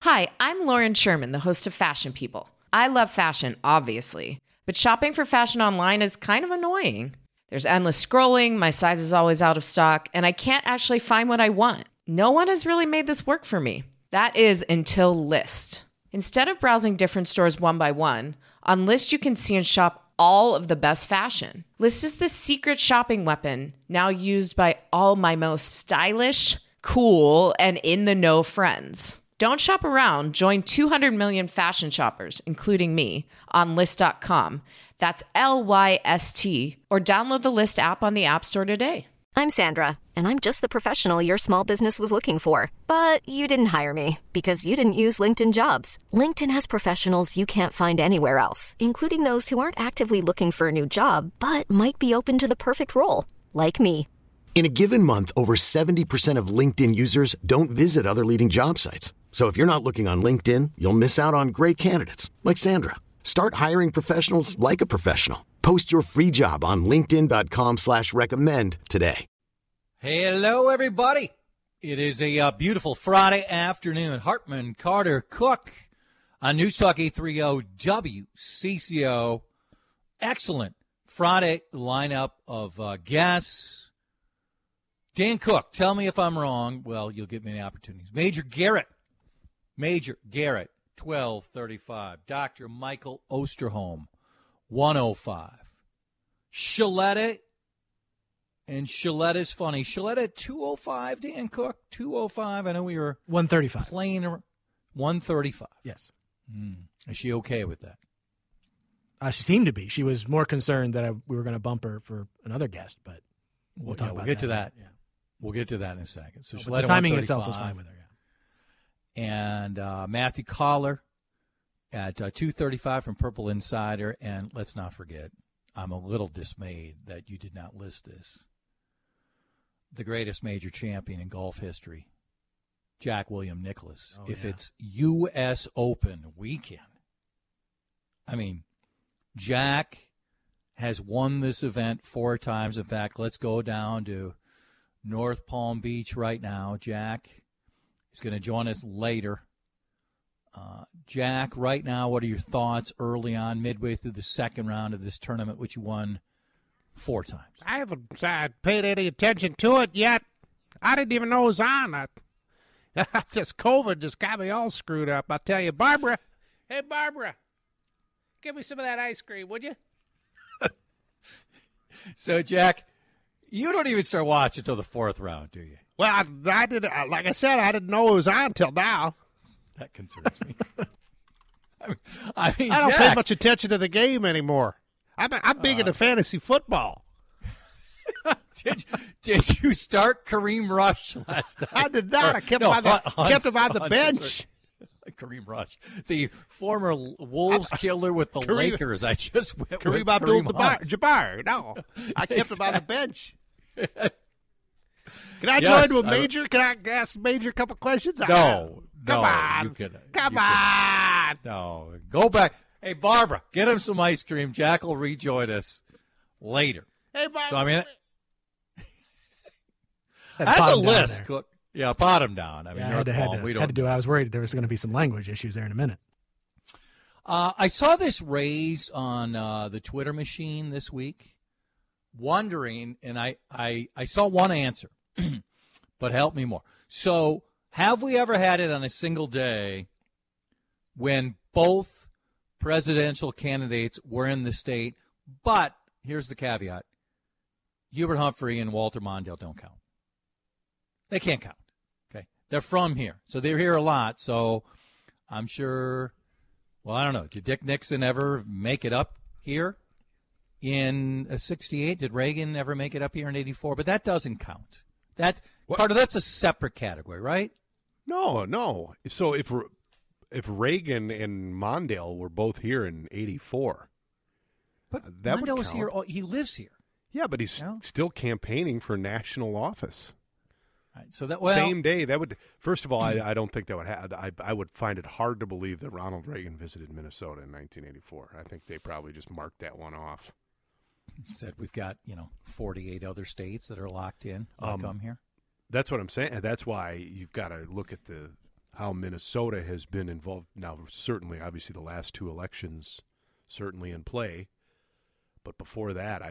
Hi, I'm Lauren Sherman, the host of Fashion People. I love fashion, obviously, but shopping for fashion online is kind of annoying. There's endless scrolling, my size is always out of stock, and I can't actually find what I want. No one has really made this work for me. That is until Lyst. Instead of browsing different stores one by one, on Lyst you can see and shop all of the best fashion. Lyst is the secret shopping weapon, now used by all my most stylish, cool, and in-the-know friends. Don't shop around. Join 200 million fashion shoppers, including me, on Lyst.com. That's Lyst, or download the Lyst app on the App Store today. I'm Sandra, and I'm just the professional your small business was looking for. But you didn't hire me because you didn't use LinkedIn Jobs. LinkedIn has professionals you can't find anywhere else, including those who aren't actively looking for a new job, but might be open to the perfect role, like me. In a given month, over 70% of LinkedIn users don't visit other leading job sites. So if you're not looking on LinkedIn, you'll miss out on great candidates like Sandra. Start hiring professionals like a professional. Post your free job on linkedin.com/recommend today. Hello, everybody. It is a beautiful Friday afternoon. Hartman, Carter, Cook on News Talk 830 WCCO. Excellent Friday lineup of guests. Dan Cook, tell me if I'm wrong. Well, you'll give me the opportunities. Major Garrett, 1235. Dr. Michael Osterholm, 105. Shaletta, and Shaletta's funny. Shaletta, 205, Dan Cook, 205. I know we were 135. Playing 135. Yes. Is she okay with that? She seemed to be. She was more concerned that we were going to bump her for another guest, but we'll talk about we'll get to that. Yeah. We'll get to that in a second. So but the timing itself was fine with her, yeah. And Matthew Collar at 235 from Purple Insider. And let's not forget, I'm a little dismayed that you did not list this. The greatest major champion in golf history, Jack William Nicklaus. If it's U.S. Open weekend, I mean, Jack has won this event 4 times. In fact, let's go down to North Palm Beach right now. Jack is going to join us later. Jack, right now, what are your thoughts early on, midway through the second round of this tournament, which you won 4 times? I haven't paid any attention to it yet. I didn't even know it was on. This COVID just got me all screwed up. I'll tell you, Barbara. Hey, Barbara, give me some of that ice cream, would you? So, Jack, you don't even start watching until the 4th round, do you? Well, I did. Like I said, I didn't know it was on until now. That concerns me. I mean, I don't Jack, pay much attention to the game anymore. I'm big into fantasy football. Did you start Kareem Rush last night? I did not. I kept him on the bench. Kareem Rush, the former Wolves killer with the Lakers. I just went Kareem with Abdul-Jabbar. No, I kept him on the bench. Can I join with Major? Can I ask Major a couple questions? No. Come on. Come on. No. Go back. Hey, Barbara, get him some ice cream. Jack will rejoin us later. Hey, Barbara. So, I mean, that's a list. Yeah, pot him down. I mean, had to do it. I was worried there was going to be some language issues there in a minute. I saw this raised on the Twitter machine this week, wondering, and I saw one answer, but help me more. So, have we ever had it on a single day when both presidential candidates were in the state? But here's the caveat: Hubert Humphrey and Walter Mondale don't count. They can't count. Okay, they're from here, so they're here a lot. So I'm sure. Well, I don't know. Did Dick Nixon ever make it up here in '68? Did Reagan ever make it up here in '84? But that doesn't count. Carter, that's a separate category, right? No. So if Reagan and Mondale were both here in '84, but that Mondale was here. He lives here. Yeah, but he's still campaigning for national office. Right, so same day, that would. First of all, I don't think that would happen. I would find it hard to believe that Ronald Reagan visited Minnesota in 1984. I think they probably just marked that one off. Said we've got 48 other states that are locked in. Come here. That's what I'm saying. That's why you've got to look at how Minnesota has been involved. Now, certainly, obviously, the last 2 elections certainly in play. But before that,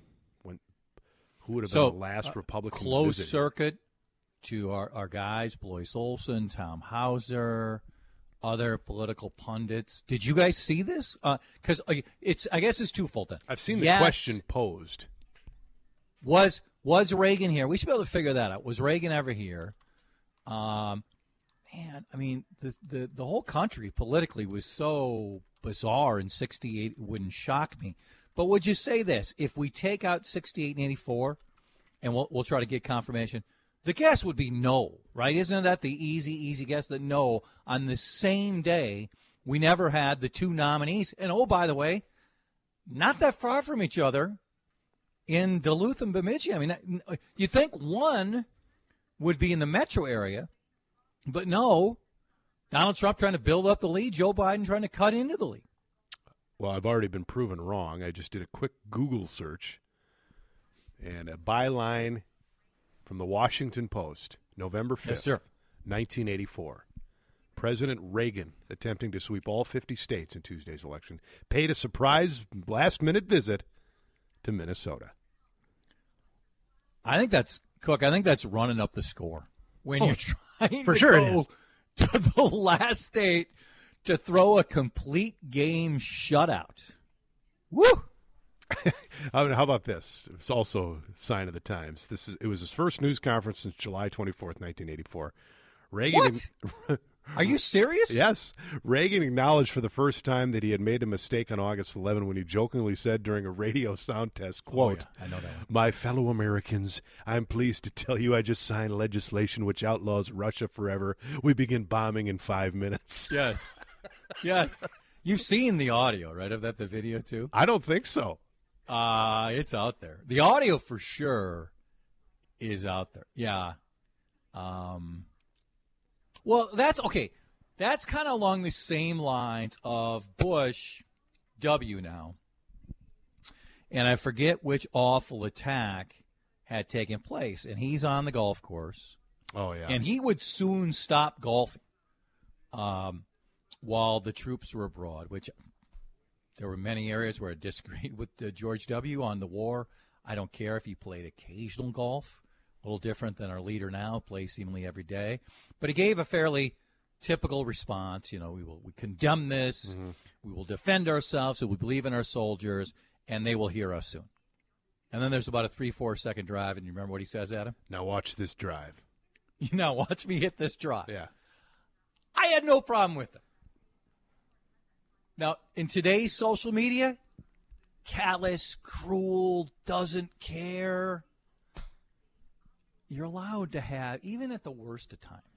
who would have been the last Republican closed visit? Circuit to our guys, Blois Olson, Tom Hauser, other political pundits. Did you guys see this? Because I guess it's twofold then. I've seen the question posed. Was Reagan here? We should be able to figure that out. Was Reagan ever here? Man, I mean, the whole country politically was so bizarre in 68, it wouldn't shock me. But would you say this? If we take out 68 and 84, and we'll try to get confirmation, the guess would be no, right? Isn't that the easy guess that no, on the same day, we never had the 2 nominees. And, oh, by the way, not that far from each other in Duluth and Bemidji. I mean, you think one would be in the metro area, but no, Donald Trump trying to build up the lead, Joe Biden trying to cut into the lead. Well, I've already been proven wrong. I just did a quick Google search, and a byline from the Washington Post, November 5th, yes, sir. 1984. President Reagan, attempting to sweep all 50 states in Tuesday's election, paid a surprise last-minute visit to Minnesota. I think that's running up the score when you're trying for to sure go it is. to the last state to throw a complete game shutout. Woo! How about this? It's also a sign of the times. It was his first news conference since July 24th, 1984. Reagan. What? Are you serious? Yes. Reagan acknowledged for the first time that he had made a mistake on August 11 when he jokingly said during a radio sound test, quote, I know that one. "My fellow Americans, I'm pleased to tell you I just signed legislation which outlaws Russia forever. We begin bombing in 5 minutes." Yes. Yes. You've seen the audio, right, of that, the video, too? I don't think so. It's out there. The audio for sure is out there. Yeah. Well, that's okay. That's kind of along the same lines of Bush W now. And I forget which awful attack had taken place. And he's on the golf course. Oh, yeah. And he would soon stop golfing while the troops were abroad, which there were many areas where I disagreed with George W. on the war. I don't care if he played occasional golf, a little different than our leader now, plays seemingly every day. But he gave a fairly typical response. You know, we condemn this. Mm-hmm. We will defend ourselves. So we believe in our soldiers, and they will hear us soon. And then there's about a 3-4 second drive, and you remember what he says, Adam? Now watch this drive. Now watch me hit this drive. Yeah. I had no problem with it. Now, in today's social media, callous, cruel, doesn't care. You're allowed to have, even at the worst of times,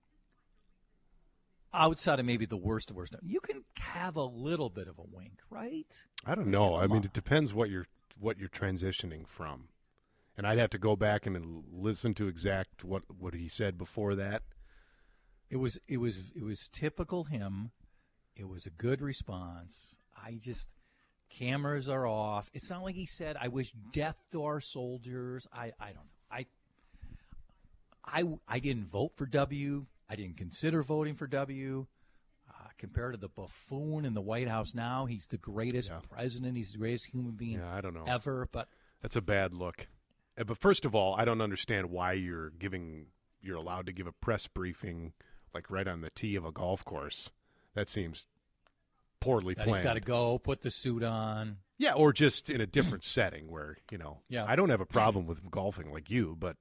outside of maybe the worst of worst, you can have a little bit of a wink, right? I don't know. I mean, it depends what you're transitioning from. And I'd have to go back and listen to exact what he said before that. It was typical him. It was a good response. Cameras are off. It's not like he said, "I wish death to our soldiers." I don't know. I didn't vote for W. I didn't consider voting for W. Compared to the buffoon in the White House now, he's the greatest president. He's the greatest human being I don't know. ever. But that's a bad look. But first of all, I don't understand why you're allowed to give a press briefing like right on the tee of a golf course. That seems poorly planned. He's got to go, put the suit on. Yeah, or just in a different setting where, I don't have a problem with golfing like you, but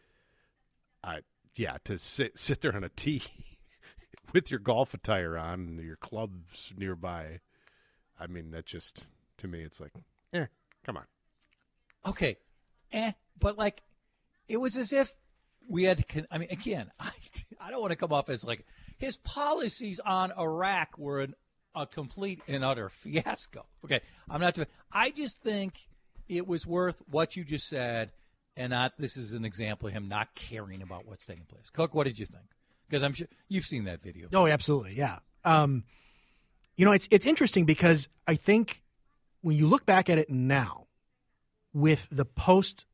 to sit there on a tee with your golf attire on and your clubs nearby, I mean, that just, to me, it's like, come on. Okay, but like, it was as if we had to, again, I don't want to come off as like, his policies on Iraq were a complete and utter fiasco. Okay, I just think it was worth what you just said, and this is an example of him not caring about what's taking place. Cook, what did you think? Because I'm sure you've seen that video. Oh, absolutely, yeah. It's interesting because I think when you look back at it now, with the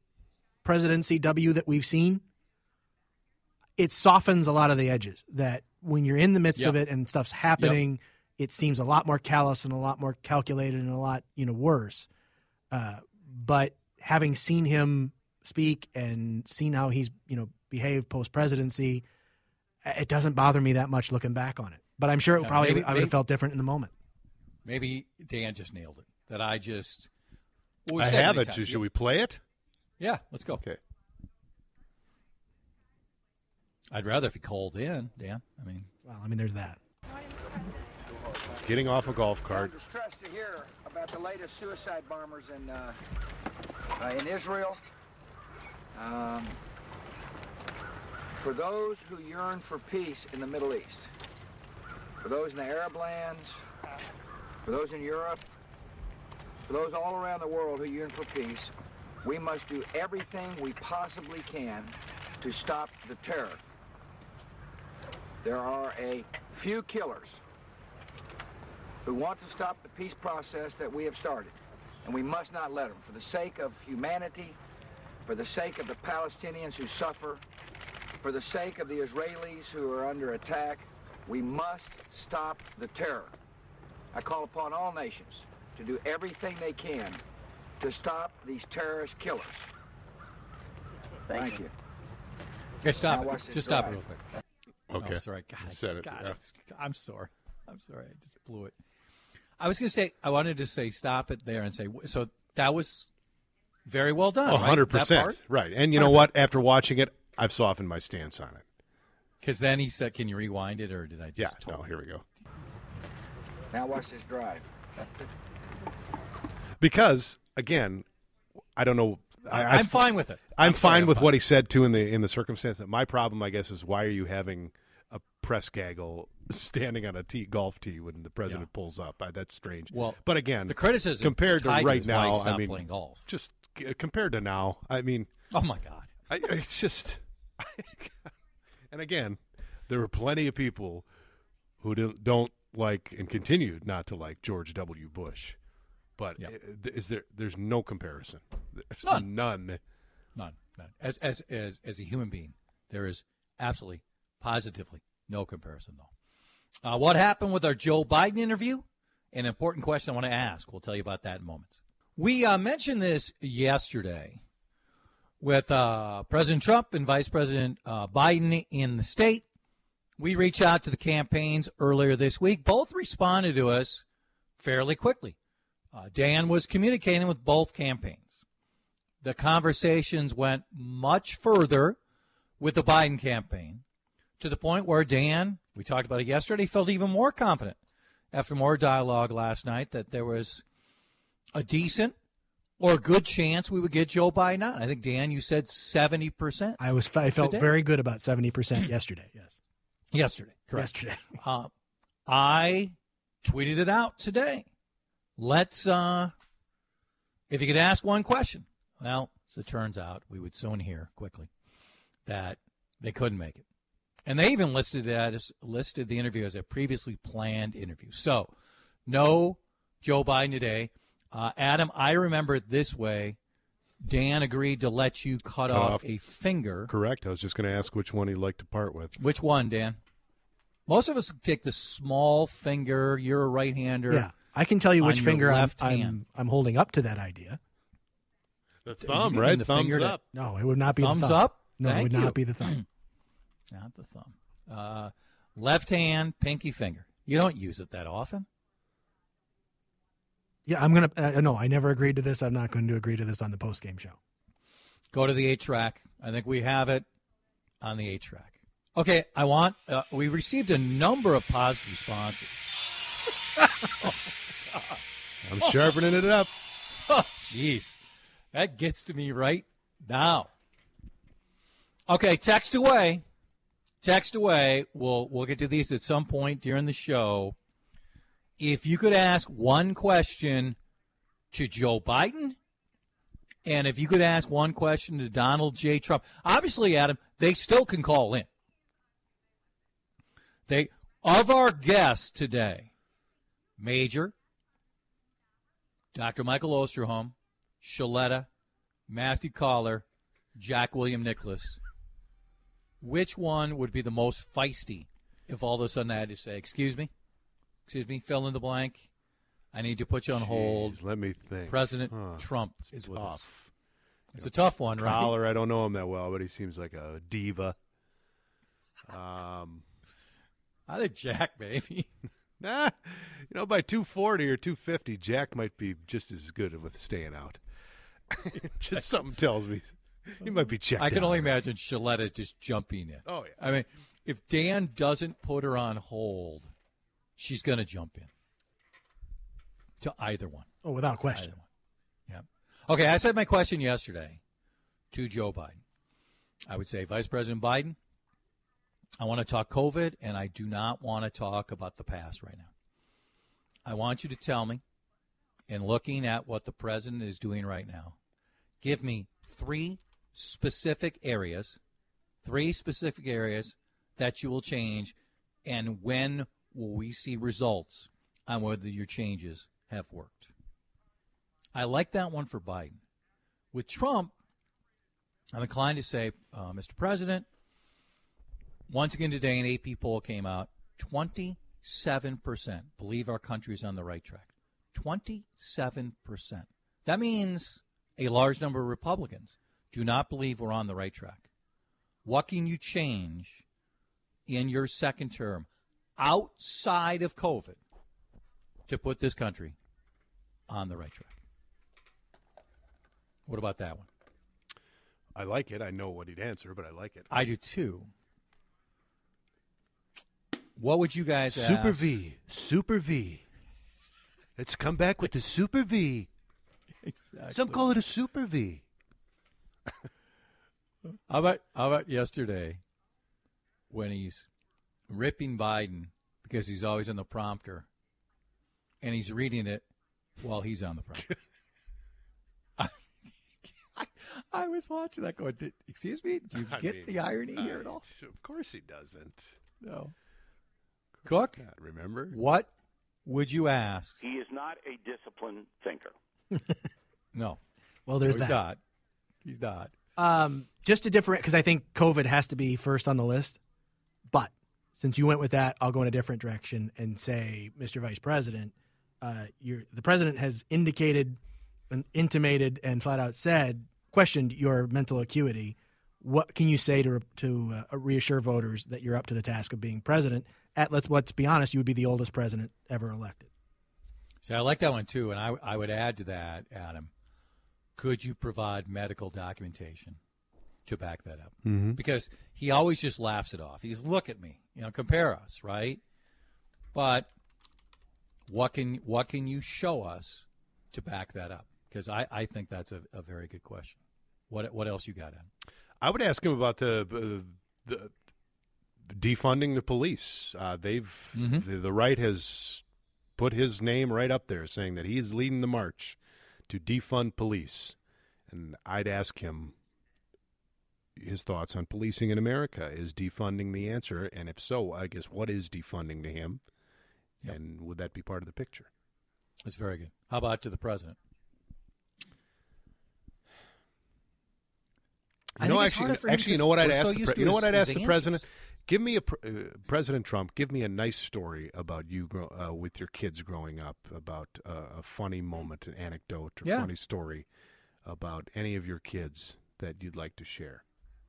post-presidency W that we've seen, it softens a lot of the edges that when you're in the midst of it and stuff's happening, it seems a lot more callous and a lot more calculated and a lot, worse. But having seen him speak and seen how he's, behaved post-presidency, it doesn't bother me that much looking back on it. But I'm sure it I would have felt different in the moment. Maybe Dan just nailed it. That I just... I have it. Should we play it? Yeah, let's go. Okay. I'd rather if he called in, Dan. There's that. He's getting off a golf cart. I'm distressed to hear about the latest suicide bombers in Israel. For those who yearn for peace in the Middle East, for those in the Arab lands, for those in Europe, for those all around the world who yearn for peace, we must do everything we possibly can to stop the terror. There are a few killers who want to stop the peace process that we have started, and we must not let them. For the sake of humanity, for the sake of the Palestinians who suffer, for the sake of the Israelis who are under attack, we must stop the terror. I call upon all nations to do everything they can to stop these terrorist killers. Thank you. Okay, stop it. Just stop it real quick. Okay. Oh, sorry. God, said it. I'm sorry. I just blew it. I was going to say, I wanted to say stop it there and say, so that was very well done. 100%. Right. And you know what? After watching it, I've softened my stance on it. Because then he said, can you rewind it, or did I just no, here we go. Now watch this drive. Because, again, I don't know. I'm fine with it. I'm fine with what he said, too, in the circumstance. That my problem, I guess, is why are you having a press gaggle standing on a golf tee when the president pulls up? That's strange. Well, but again, the criticism compared to right now, playing golf. Just compared to now, oh my God, it's just. And again, there are plenty of people who don't like and continue not to like George W. Bush, but there's no comparison. There's none. As a human being, there is absolutely, positively no comparison, though. What happened with our Joe Biden interview? An important question I want to ask. We'll tell you about that in moments. We mentioned this yesterday with President Trump and Vice President Biden in the state. We reached out to the campaigns earlier this week. Both responded to us fairly quickly. Dan was communicating with both campaigns. The conversations went much further with the Biden campaign, to the point where Dan, we talked about it yesterday, felt even more confident after more dialogue last night that there was a decent or good chance we would get Joe Biden on. I think, Dan, you said 70%. I felt very good about 70% yesterday, yes. Yesterday, correct. Yesterday. I tweeted it out today. Let's, if you could ask one question. Well, as it turns out, we would soon hear quickly that they couldn't make it. And they even listed the interview as a previously planned interview. So, no Joe Biden today. Adam, I remember it this way. Dan agreed to let you cut off a finger. Correct. I was just going to ask which one he'd like to part with. Which one, Dan? Most of us take the small finger. You're a right-hander. Yeah, I can tell you which finger I'm holding up to that idea. The thumb, right? The Thumbs up. No, it would not be thumbs the thumb. up? No, Thank it would you. not be the thumb. Not the thumb. Left hand, pinky finger. You don't use it that often. Yeah, I'm going to no, I never agreed to this. I'm not going to agree to this on the post-game show. Go to the 8-track. I think we have it on the 8-track. Okay, we received a number of positive responses. I'm sharpening it up. Oh, jeez. That gets to me right now. Okay, text away. Text away. We'll get to these at some point during the show. If you could ask one question to Joe Biden, and if you could ask one question to Donald J. Trump, obviously, Adam, they still can call in. Of our guests today, Major, Dr. Michael Osterholm, Shaletta, Matthew Collar, Jack William Nicholas, which one would be the most feisty if all of a sudden I had to say, excuse me, fill in the blank. I need to put you on hold. Let me think. President Trump is with us. Tough. It's a tough one, right? Collar, I don't know him that well, but he seems like a diva. I think Jack, maybe. Nah, by 240 or 250, Jack might be just as good with staying out. Just something tells me he might be checked out. I can only imagine Shaletta just jumping in. Oh, yeah. I mean, if Dan doesn't put her on hold, she's going to jump in to either one. Oh, without question. Yeah. Okay, I said my question yesterday to Joe Biden. I would say, Vice President Biden, I want to talk COVID, and I do not want to talk about the past right now. I want you to tell me, in looking at what the president is doing right now, give me three specific areas that you will change, and when will we see results on whether your changes have worked. I like that one for Biden. With Trump, I'm inclined to say, Mr. President, once again today an AP poll came out, 27% believe our country is on the right track. 27%. That means a large number of Republicans do not believe we're on the right track. What can you change in your second term outside of COVID to put this country on the right track? What about that one? I like it. I know what he'd answer, but I like it. I do too. What would you guys ask? Super V. Let's come back with the Super V. Exactly. Some call it a Super V. How about yesterday when he's ripping Biden because he's always on the prompter and he's reading it while he's on the prompter? I was watching that going, excuse me, do you get the irony here at all? Of course he doesn't. No. Cook, remember? What would you ask? He is not a disciplined thinker. No. Well, there's he's that. He's not. Just to different, because I think COVID has to be first on the list. But since you went with that, I'll go in a different direction and say, Mr. Vice President, the president has indicated and intimated and flat out questioned your mental acuity. What can you say to reassure voters that you're up to the task of being president? Let's be honest, you would be the oldest president ever elected. See, I like that one too, and I would add to that, Adam. Could you provide medical documentation to back that up? Mm-hmm. Because he always just laughs it off. He's, look at me, compare us, right? But what can you show us to back that up? Because I think that's a very good question. What else you got, Adam? I would ask him about the defunding the police. The right has put his name right up there, saying that he is leading the march to defund police. And I'd ask him his thoughts on policing in America. Is defunding the answer? And if so, I guess what is defunding to him? Yep. And would that be part of the picture? That's very good. How about to the president? You know what I'd ask the president? Give me President Trump. Give me a nice story about you with your kids growing up, about a funny moment, an anecdote, or funny story about any of your kids that you'd like to share.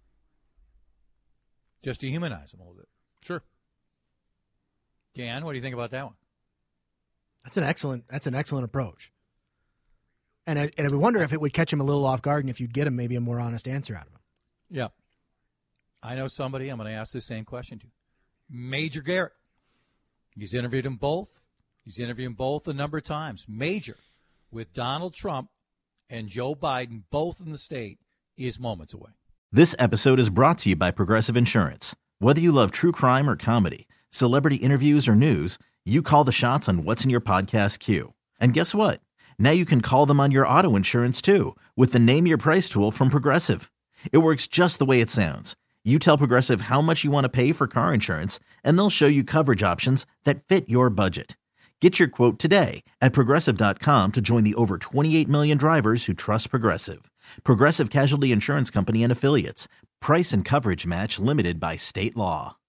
Just to humanize them a little bit. Sure. Dan, what do you think about that one? That's an excellent approach. And I would wonder if it would catch him a little off guard, and if you'd get him maybe a more honest answer out of him. Yeah. I know somebody I'm going to ask the same question to. Major Garrett. He's interviewed them both. He's interviewed them both a number of times. Major, with Donald Trump and Joe Biden, both in the state, is moments away. This episode is brought to you by Progressive Insurance. Whether you love true crime or comedy, celebrity interviews or news, you call the shots on what's in your podcast queue. And guess what? Now you can call them on your auto insurance, too, with the Name Your Price tool from Progressive. It works just the way it sounds. You tell Progressive how much you want to pay for car insurance, and they'll show you coverage options that fit your budget. Get your quote today at Progressive.com to join the over 28 million drivers who trust Progressive. Progressive Casualty Insurance Company and Affiliates. Price and coverage match limited by state law.